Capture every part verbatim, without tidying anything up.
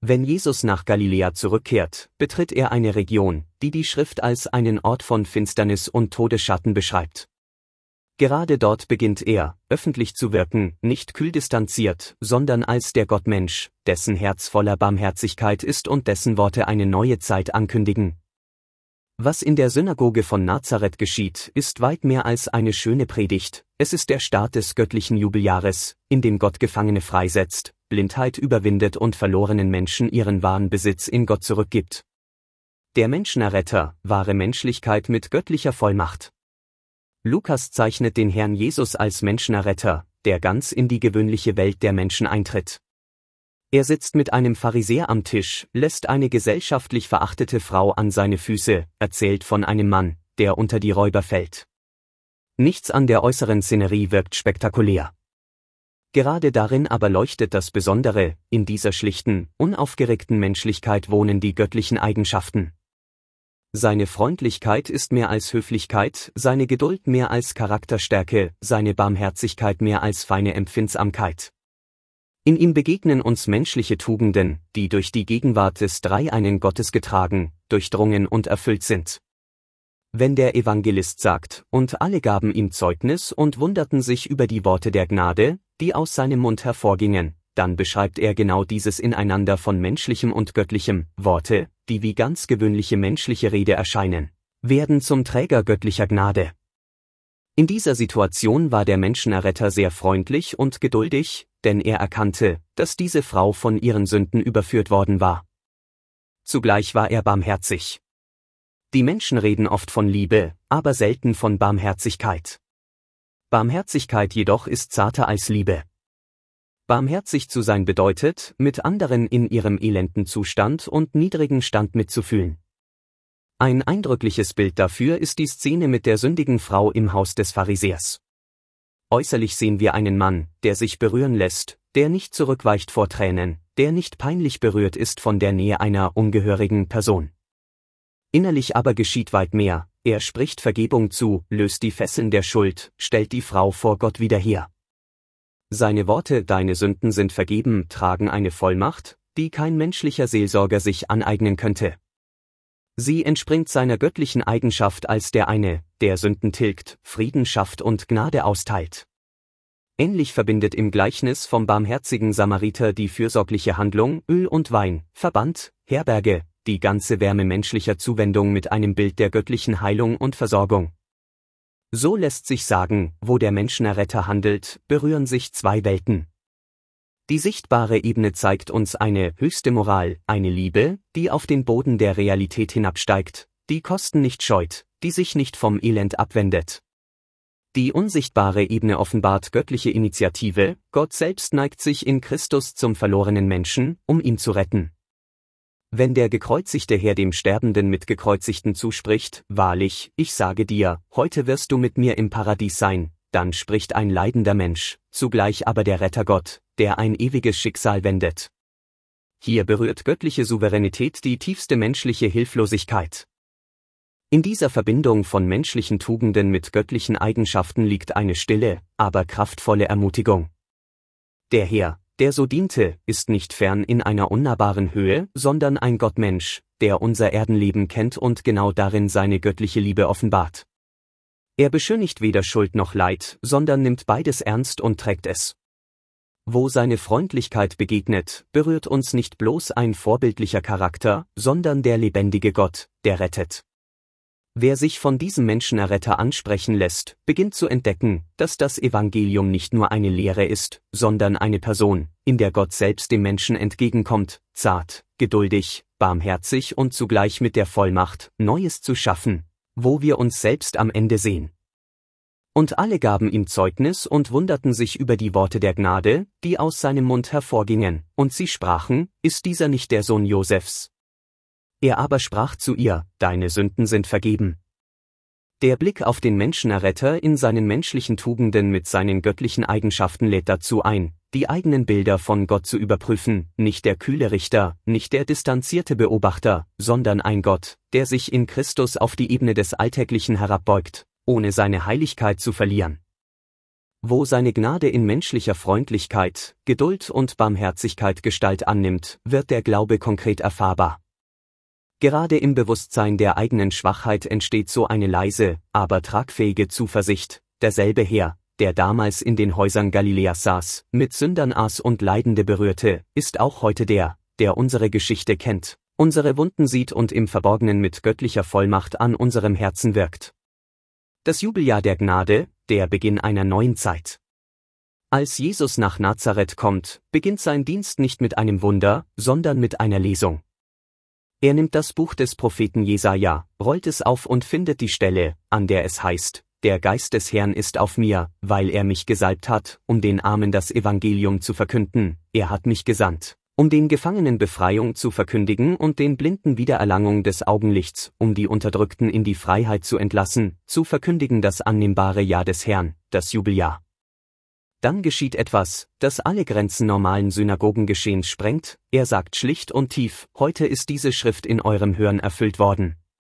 Wenn Jesus nach Galiläa zurückkehrt, betritt er eine Region, die die Schrift als einen Ort von Finsternis und Todesschatten beschreibt. Gerade dort beginnt er, öffentlich zu wirken, nicht kühl distanziert, sondern als der Gottmensch, dessen Herz voller Barmherzigkeit ist und dessen Worte eine neue Zeit ankündigen. Was in der Synagoge von Nazareth geschieht, ist weit mehr als eine schöne Predigt, es ist der Start des göttlichen Jubeljahres, in dem Gott Gefangene freisetzt, Blindheit überwindet und verlorenen Menschen ihren wahren Besitz in Gott zurückgibt. Der Menschenerretter, wahre Menschlichkeit mit göttlicher Vollmacht. Lukas zeichnet den Herrn Jesus als Menschenerretter, der ganz in die gewöhnliche Welt der Menschen eintritt. Er sitzt mit einem Pharisäer am Tisch, lässt eine gesellschaftlich verachtete Frau an seine Füße, erzählt von einem Mann, der unter die Räuber fällt. Nichts an der äußeren Szenerie wirkt spektakulär. Gerade darin aber leuchtet das Besondere, in dieser schlichten, unaufgeregten Menschlichkeit wohnen die göttlichen Eigenschaften. Seine Freundlichkeit ist mehr als Höflichkeit, seine Geduld mehr als Charakterstärke, seine Barmherzigkeit mehr als feine Empfindsamkeit. In ihm begegnen uns menschliche Tugenden, die durch die Gegenwart des dreieinen Gottes getragen, durchdrungen und erfüllt sind. Wenn der Evangelist sagt, und alle gaben ihm Zeugnis und wunderten sich über die Worte der Gnade, die aus seinem Mund hervorgingen, dann beschreibt er genau dieses Ineinander von menschlichem und göttlichem. Worte, die wie ganz gewöhnliche menschliche Rede erscheinen, werden zum Träger göttlicher Gnade. In dieser Situation war der Menschenerretter sehr freundlich und geduldig, denn er erkannte, dass diese Frau von ihren Sünden überführt worden war. Zugleich war er barmherzig. Die Menschen reden oft von Liebe, aber selten von Barmherzigkeit. Barmherzigkeit jedoch ist zarter als Liebe. Barmherzig zu sein bedeutet, mit anderen in ihrem elenden Zustand und niedrigen Stand mitzufühlen. Ein eindrückliches Bild dafür ist die Szene mit der sündigen Frau im Haus des Pharisäers. Äußerlich sehen wir einen Mann, der sich berühren lässt, der nicht zurückweicht vor Tränen, der nicht peinlich berührt ist von der Nähe einer ungehörigen Person. Innerlich aber geschieht weit mehr, er spricht Vergebung zu, löst die Fesseln der Schuld, stellt die Frau vor Gott wieder her. Seine Worte, deine Sünden sind vergeben, tragen eine Vollmacht, die kein menschlicher Seelsorger sich aneignen könnte. Sie entspringt seiner göttlichen Eigenschaft als der eine, der Sünden tilgt, Frieden schafft und Gnade austeilt. Ähnlich verbindet im Gleichnis vom barmherzigen Samariter die fürsorgliche Handlung Öl und Wein, Verband, Herberge, die ganze Wärme menschlicher Zuwendung mit einem Bild der göttlichen Heilung und Versorgung. So lässt sich sagen, wo der Menschenerretter handelt, berühren sich zwei Welten. Die sichtbare Ebene zeigt uns eine höchste Moral, eine Liebe, die auf den Boden der Realität hinabsteigt, die Kosten nicht scheut, die sich nicht vom Elend abwendet. Die unsichtbare Ebene offenbart göttliche Initiative, Gott selbst neigt sich in Christus zum verlorenen Menschen, um ihn zu retten. Wenn der gekreuzigte Herr dem Sterbenden mit Gekreuzigten zuspricht, wahrlich, ich sage dir, heute wirst du mit mir im Paradies sein, dann spricht ein leidender Mensch, zugleich aber der Retter Gott, der ein ewiges Schicksal wendet. Hier berührt göttliche Souveränität die tiefste menschliche Hilflosigkeit. In dieser Verbindung von menschlichen Tugenden mit göttlichen Eigenschaften liegt eine stille, aber kraftvolle Ermutigung. Der Herr, der so diente, ist nicht fern in einer unnahbaren Höhe, sondern ein Gottmensch, der unser Erdenleben kennt und genau darin seine göttliche Liebe offenbart. Er beschönigt weder Schuld noch Leid, sondern nimmt beides ernst und trägt es. Wo seine Freundlichkeit begegnet, berührt uns nicht bloß ein vorbildlicher Charakter, sondern der lebendige Gott, der rettet. Wer sich von diesem Menschenerretter ansprechen lässt, beginnt zu entdecken, dass das Evangelium nicht nur eine Lehre ist, sondern eine Person, in der Gott selbst dem Menschen entgegenkommt, zart, geduldig, barmherzig und zugleich mit der Vollmacht, Neues zu schaffen, wo wir uns selbst am Ende sehen. Und alle gaben ihm Zeugnis und wunderten sich über die Worte der Gnade, die aus seinem Mund hervorgingen, und sie sprachen, ist dieser nicht der Sohn Josefs? Er aber sprach zu ihr, deine Sünden sind vergeben. Der Blick auf den Menschenerretter in seinen menschlichen Tugenden mit seinen göttlichen Eigenschaften lädt dazu ein, die eigenen Bilder von Gott zu überprüfen, nicht der kühle Richter, nicht der distanzierte Beobachter, sondern ein Gott, der sich in Christus auf die Ebene des Alltäglichen herabbeugt, ohne seine Heiligkeit zu verlieren. Wo seine Gnade in menschlicher Freundlichkeit, Geduld und Barmherzigkeit Gestalt annimmt, wird der Glaube konkret erfahrbar. Gerade im Bewusstsein der eigenen Schwachheit entsteht so eine leise, aber tragfähige Zuversicht: Derselbe Herr, der damals in den Häusern Galiläas saß, mit Sündern aß und Leidende berührte, ist auch heute der, der unsere Geschichte kennt, unsere Wunden sieht und im Verborgenen mit göttlicher Vollmacht an unserem Herzen wirkt. Das Jubeljahr der Gnade, der Beginn einer neuen Zeit. Als Jesus nach Nazareth kommt, beginnt sein Dienst nicht mit einem Wunder, sondern mit einer Lesung. Er nimmt das Buch des Propheten Jesaja, rollt es auf und findet die Stelle, an der es heißt: Der Geist des Herrn ist auf mir, weil er mich gesalbt hat, um den Armen das Evangelium zu verkünden. Er hat mich gesandt, um den Gefangenen Befreiung zu verkündigen und den Blinden Wiedererlangung des Augenlichts, um die Unterdrückten in die Freiheit zu entlassen, zu verkündigen das annehmbare Jahr des Herrn, das Jubeljahr. Dann geschieht etwas, das alle Grenzen normalen Synagogengeschehens sprengt. Er sagt schlicht und tief: Heute ist diese Schrift in eurem Hören erfüllt worden.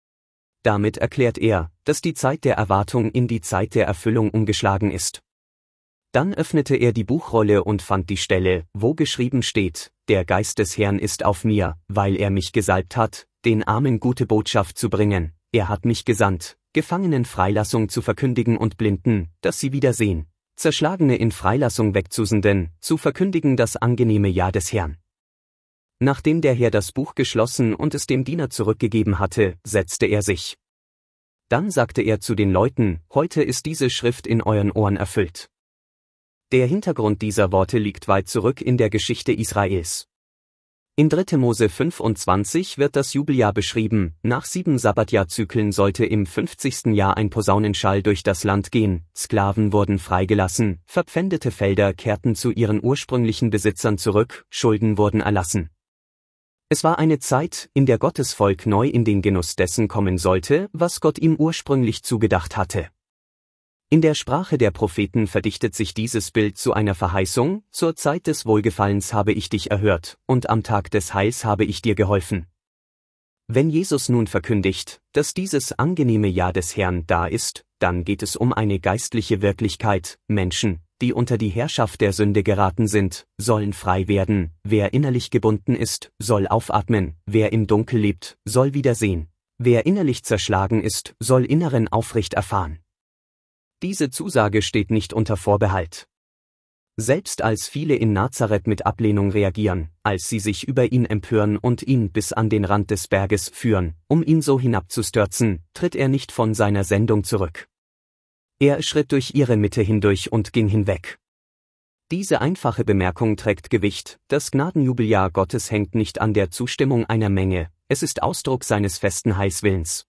Damit erklärt er, dass die Zeit der Erwartung in die Zeit der Erfüllung umgeschlagen ist. Dann öffnete er die Buchrolle und fand die Stelle, wo geschrieben steht: Der Geist des Herrn ist auf mir, weil er mich gesalbt hat, den Armen gute Botschaft zu bringen. Er hat mich gesandt, Gefangenen Freilassung zu verkündigen und Blinden, dass sie wieder sehen, Zerschlagene in Freilassung wegzusenden, zu verkündigen das angenehme Jahr des Herrn. Nachdem der Herr das Buch geschlossen und es dem Diener zurückgegeben hatte, setzte er sich. Dann sagte er zu den Leuten: Heute ist diese Schrift in euren Ohren erfüllt. Der Hintergrund dieser Worte liegt weit zurück in der Geschichte Israels. In dritter Mose fünfundzwanzig wird das Jubeljahr beschrieben: Nach sieben Sabbatjahrzyklen sollte im fünfzigsten Jahr ein Posaunenschall durch das Land gehen, Sklaven wurden freigelassen, verpfändete Felder kehrten zu ihren ursprünglichen Besitzern zurück, Schulden wurden erlassen. Es war eine Zeit, in der Gottes Volk neu in den Genuss dessen kommen sollte, was Gott ihm ursprünglich zugedacht hatte. In der Sprache der Propheten verdichtet sich dieses Bild zu einer Verheißung: Zur Zeit des Wohlgefallens habe ich dich erhört, und am Tag des Heils habe ich dir geholfen. Wenn Jesus nun verkündigt, dass dieses angenehme Jahr des Herrn da ist, dann geht es um eine geistliche Wirklichkeit. Menschen, die unter die Herrschaft der Sünde geraten sind, sollen frei werden. Wer innerlich gebunden ist, soll aufatmen. Wer im Dunkel lebt, soll wieder sehen. Wer innerlich zerschlagen ist, soll inneren Aufricht erfahren. Diese Zusage steht nicht unter Vorbehalt. Selbst als viele in Nazareth mit Ablehnung reagieren, als sie sich über ihn empören und ihn bis an den Rand des Berges führen, um ihn so hinabzustürzen, tritt er nicht von seiner Sendung zurück. Er schritt durch ihre Mitte hindurch und ging hinweg. Diese einfache Bemerkung trägt Gewicht: Das Gnadenjubeljahr Gottes hängt nicht an der Zustimmung einer Menge, es ist Ausdruck seines festen Heilswillens.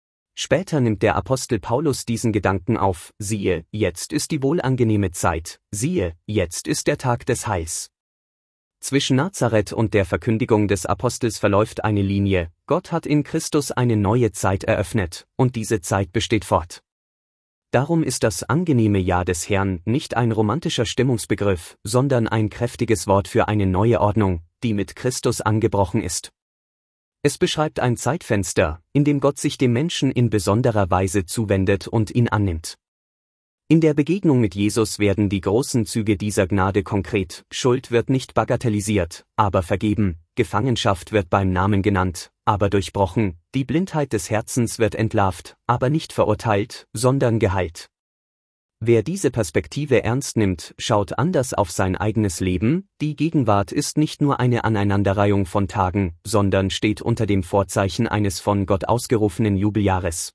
Später nimmt der Apostel Paulus diesen Gedanken auf: Siehe, jetzt ist die wohlangenehme Zeit, siehe, jetzt ist der Tag des Heils. Zwischen Nazareth und der Verkündigung des Apostels verläuft eine Linie: Gott hat in Christus eine neue Zeit eröffnet, und diese Zeit besteht fort. Darum ist das angenehme Jahr des Herrn nicht ein romantischer Stimmungsbegriff, sondern ein kräftiges Wort für eine neue Ordnung, die mit Christus angebrochen ist. Es beschreibt ein Zeitfenster, in dem Gott sich dem Menschen in besonderer Weise zuwendet und ihn annimmt. In der Begegnung mit Jesus werden die großen Züge dieser Gnade konkret: Schuld wird nicht bagatellisiert, aber vergeben, Gefangenschaft wird beim Namen genannt, aber durchbrochen, die Blindheit des Herzens wird entlarvt, aber nicht verurteilt, sondern geheilt. Wer diese Perspektive ernst nimmt, schaut anders auf sein eigenes Leben. Die Gegenwart ist nicht nur eine Aneinanderreihung von Tagen, sondern steht unter dem Vorzeichen eines von Gott ausgerufenen Jubeljahres.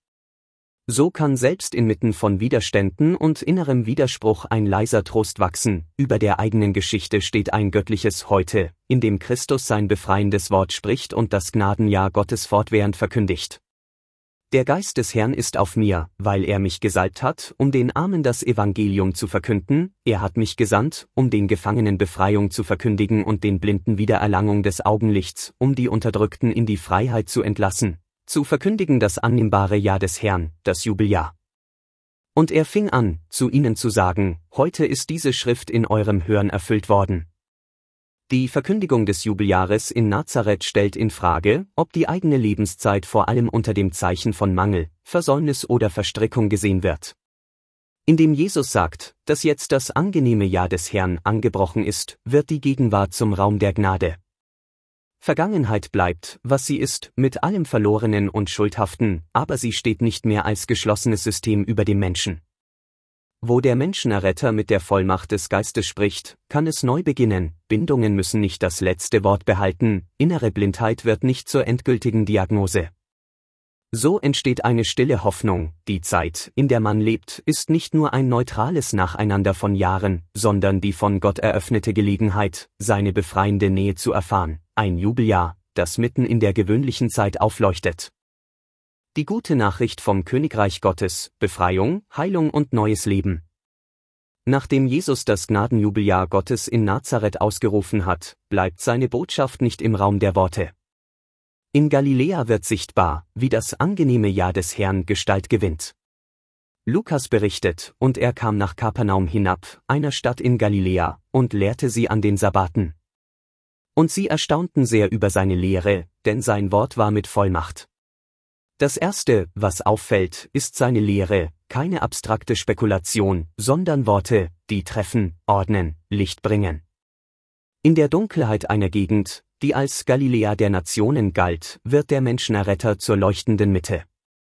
So kann selbst inmitten von Widerständen und innerem Widerspruch ein leiser Trost wachsen: Über der eigenen Geschichte steht ein göttliches Heute, in dem Christus sein befreiendes Wort spricht und das Gnadenjahr Gottes fortwährend verkündigt. Der Geist des Herrn ist auf mir, weil er mich gesalbt hat, um den Armen das Evangelium zu verkünden. Er hat mich gesandt, um den Gefangenen Befreiung zu verkündigen und den Blinden Wiedererlangung des Augenlichts, um die Unterdrückten in die Freiheit zu entlassen, zu verkündigen das annehmbare Jahr des Herrn, das Jubeljahr. Und er fing an, zu ihnen zu sagen: Heute ist diese Schrift in eurem Hören erfüllt worden. Die Verkündigung des Jubeljahres in Nazareth stellt in Frage, ob die eigene Lebenszeit vor allem unter dem Zeichen von Mangel, Versäumnis oder Verstrickung gesehen wird. Indem Jesus sagt, dass jetzt das angenehme Jahr des Herrn angebrochen ist, wird die Gegenwart zum Raum der Gnade. Vergangenheit bleibt, was sie ist, mit allem Verlorenen und Schuldhaften, aber sie steht nicht mehr als geschlossenes System über dem Menschen. Wo der Menschenerretter mit der Vollmacht des Geistes spricht, kann es neu beginnen, Bindungen müssen nicht das letzte Wort behalten, innere Blindheit wird nicht zur endgültigen Diagnose. So entsteht eine stille Hoffnung, die Zeit, in der man lebt, ist nicht nur ein neutrales Nacheinander von Jahren, sondern die von Gott eröffnete Gelegenheit, seine befreiende Nähe zu erfahren, ein Jubeljahr, das mitten in der gewöhnlichen Zeit aufleuchtet. Die gute Nachricht vom Königreich Gottes, Befreiung, Heilung und neues Leben. Nachdem Jesus das Gnadenjubeljahr Gottes in Nazareth ausgerufen hat, bleibt seine Botschaft nicht im Raum der Worte. In Galiläa wird sichtbar, wie das angenehme Jahr des Herrn Gestalt gewinnt. Lukas berichtet, und er kam nach Kapernaum hinab, einer Stadt in Galiläa, und lehrte sie an den Sabbaten. Und sie erstaunten sehr über seine Lehre, denn sein Wort war mit Vollmacht. Das Erste, was auffällt, ist seine Lehre, keine abstrakte Spekulation, sondern Worte, die treffen, ordnen, Licht bringen. In der Dunkelheit einer Gegend, die als Galiläa der Nationen galt, wird der Menschenerretter zur leuchtenden Mitte.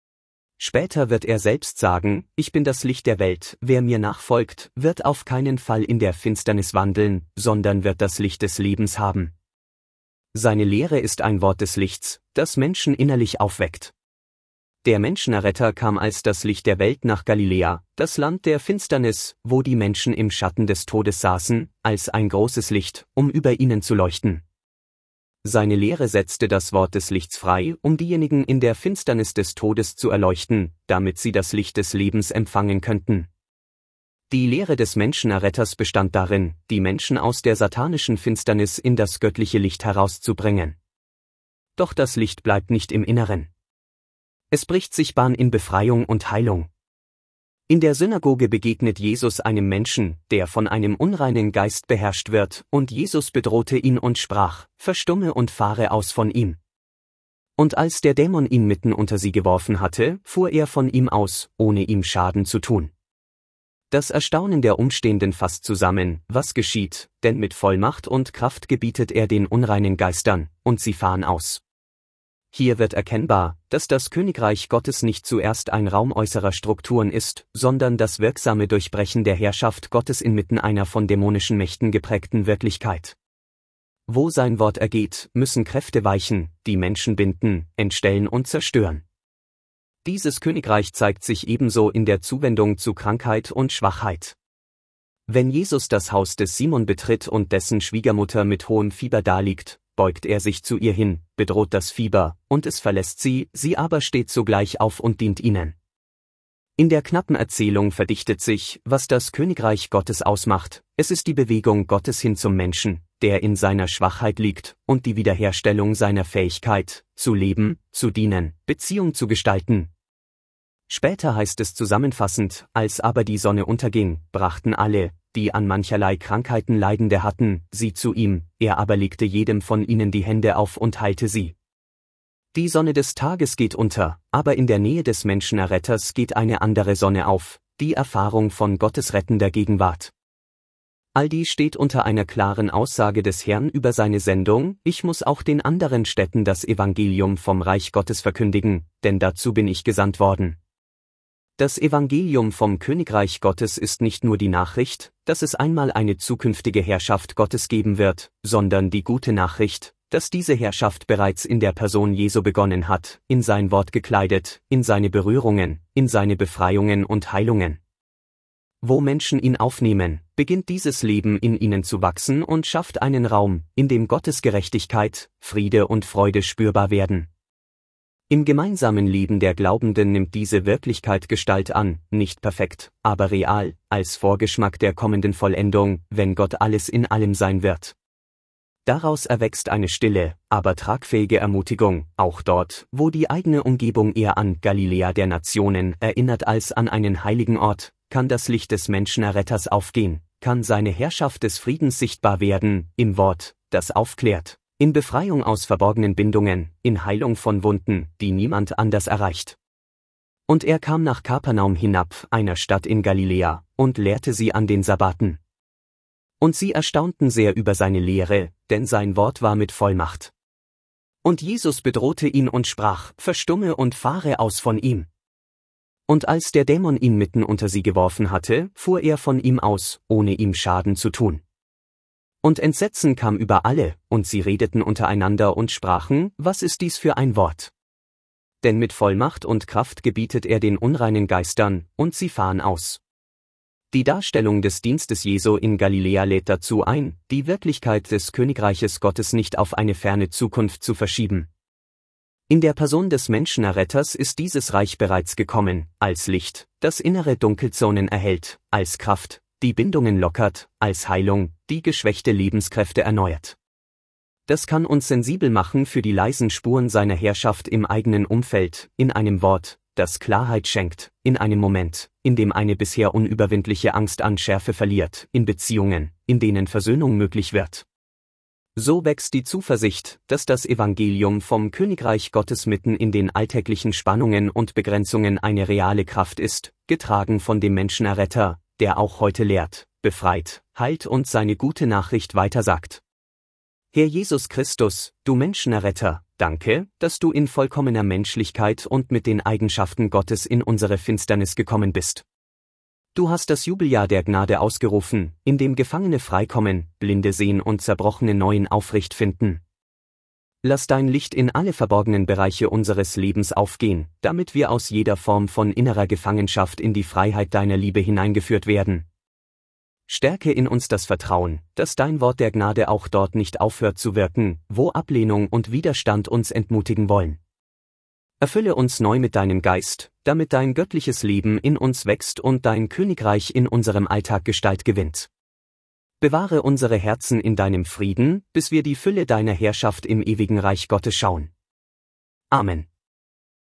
Später wird er selbst sagen, ich bin das Licht der Welt, wer mir nachfolgt, wird auf keinen Fall in der Finsternis wandeln, sondern wird das Licht des Lebens haben. Seine Lehre ist ein Wort des Lichts, das Menschen innerlich aufweckt. Der Menschenerretter kam als das Licht der Welt nach Galiläa, das Land der Finsternis, wo die Menschen im Schatten des Todes saßen, als ein großes Licht, um über ihnen zu leuchten. Seine Lehre setzte das Wort des Lichts frei, um diejenigen in der Finsternis des Todes zu erleuchten, damit sie das Licht des Lebens empfangen könnten. Die Lehre des Menschenerretters bestand darin, die Menschen aus der satanischen Finsternis in das göttliche Licht herauszubringen. Doch das Licht bleibt nicht im Inneren. Es bricht sich Bahn in Befreiung und Heilung. In der Synagoge begegnet Jesus einem Menschen, der von einem unreinen Geist beherrscht wird, und Jesus bedrohte ihn und sprach, verstumme und fahre aus von ihm. Und als der Dämon ihn mitten unter sie geworfen hatte, fuhr er von ihm aus, ohne ihm Schaden zu tun. Das Erstaunen der Umstehenden fasst zusammen, was geschieht, denn mit Vollmacht und Kraft gebietet er den unreinen Geistern, und sie fahren aus. Hier wird erkennbar, dass das Königreich Gottes nicht zuerst ein Raum äußerer Strukturen ist, sondern das wirksame Durchbrechen der Herrschaft Gottes inmitten einer von dämonischen Mächten geprägten Wirklichkeit. Wo sein Wort ergeht, müssen Kräfte weichen, die Menschen binden, entstellen und zerstören. Dieses Königreich zeigt sich ebenso in der Zuwendung zu Krankheit und Schwachheit. Wenn Jesus das Haus des Simon betritt und dessen Schwiegermutter mit hohem Fieber daliegt, beugt er sich zu ihr hin, bedroht das Fieber, und es verlässt sie, sie aber steht sogleich auf und dient ihnen. In der knappen Erzählung verdichtet sich, was das Königreich Gottes ausmacht, es ist die Bewegung Gottes hin zum Menschen, der in seiner Schwachheit liegt, und die Wiederherstellung seiner Fähigkeit, zu leben, zu dienen, Beziehung zu gestalten. Später heißt es zusammenfassend, als aber die Sonne unterging, brachten alle, die an mancherlei Krankheiten Leidende hatten, sie zu ihm, er aber legte jedem von ihnen die Hände auf und heilte sie. Die Sonne des Tages geht unter, aber in der Nähe des Menschenerretters geht eine andere Sonne auf, die Erfahrung von Gottes rettender Gegenwart. All dies steht unter einer klaren Aussage des Herrn über seine Sendung, ich muss auch den anderen Städten das Evangelium vom Reich Gottes verkündigen, denn dazu bin ich gesandt worden. Das Evangelium vom Königreich Gottes ist nicht nur die Nachricht, dass es einmal eine zukünftige Herrschaft Gottes geben wird, sondern die gute Nachricht, dass diese Herrschaft bereits in der Person Jesu begonnen hat, in sein Wort gekleidet, in seine Berührungen, in seine Befreiungen und Heilungen. Wo Menschen ihn aufnehmen, beginnt dieses Leben in ihnen zu wachsen und schafft einen Raum, in dem Gottes Gerechtigkeit, Friede und Freude spürbar werden. Im gemeinsamen Leben der Glaubenden nimmt diese Wirklichkeit Gestalt an, nicht perfekt, aber real, als Vorgeschmack der kommenden Vollendung, wenn Gott alles in allem sein wird. Daraus erwächst eine stille, aber tragfähige Ermutigung, auch dort, wo die eigene Umgebung eher an Galiläa der Nationen erinnert als an einen heiligen Ort, kann das Licht des Menschenerretters aufgehen, kann seine Herrschaft des Friedens sichtbar werden, im Wort, das aufklärt. In Befreiung aus verborgenen Bindungen, in Heilung von Wunden, die niemand anders erreicht. Und er kam nach Kapernaum hinab, einer Stadt in Galiläa, und lehrte sie an den Sabbaten. Und sie erstaunten sehr über seine Lehre, denn sein Wort war mit Vollmacht. Und Jesus bedrohte ihn und sprach: Verstumme und fahre aus von ihm. Und als der Dämon ihn mitten unter sie geworfen hatte, fuhr er von ihm aus, ohne ihm Schaden zu tun. Und Entsetzen kam über alle, und sie redeten untereinander und sprachen: Was ist dies für ein Wort? Denn mit Vollmacht und Kraft gebietet er den unreinen Geistern, und sie fahren aus. Die Darstellung des Dienstes Jesu in Galiläa lädt dazu ein, die Wirklichkeit des Königreiches Gottes nicht auf eine ferne Zukunft zu verschieben. In der Person des Menschenerretters ist dieses Reich bereits gekommen, als Licht, das innere Dunkelzonen erhellt, als Kraft, die Bindungen lockert, als Heilung, die geschwächte Lebenskräfte erneuert. Das kann uns sensibel machen für die leisen Spuren seiner Herrschaft im eigenen Umfeld, in einem Wort, das Klarheit schenkt, in einem Moment, in dem eine bisher unüberwindliche Angst an Schärfe verliert, in Beziehungen, in denen Versöhnung möglich wird. So wächst die Zuversicht, dass das Evangelium vom Königreich Gottes mitten in den alltäglichen Spannungen und Begrenzungen eine reale Kraft ist, getragen von dem Menschenerretter, der auch heute lehrt, befreit, heilt und seine gute Nachricht weitersagt. Herr Jesus Christus, du Menschenerretter, danke, dass du in vollkommener Menschlichkeit und mit den Eigenschaften Gottes in unsere Finsternis gekommen bist. Du hast das Jubeljahr der Gnade ausgerufen, in dem Gefangene freikommen, Blinde sehen und Zerbrochene neuen Aufricht finden. Lass dein Licht in alle verborgenen Bereiche unseres Lebens aufgehen, damit wir aus jeder Form von innerer Gefangenschaft in die Freiheit deiner Liebe hineingeführt werden. Stärke in uns das Vertrauen, dass dein Wort der Gnade auch dort nicht aufhört zu wirken, wo Ablehnung und Widerstand uns entmutigen wollen. Erfülle uns neu mit deinem Geist, damit dein göttliches Leben in uns wächst und dein Königreich in unserem Alltag Gestalt gewinnt. Bewahre unsere Herzen in deinem Frieden, bis wir die Fülle deiner Herrschaft im ewigen Reich Gottes schauen. Amen.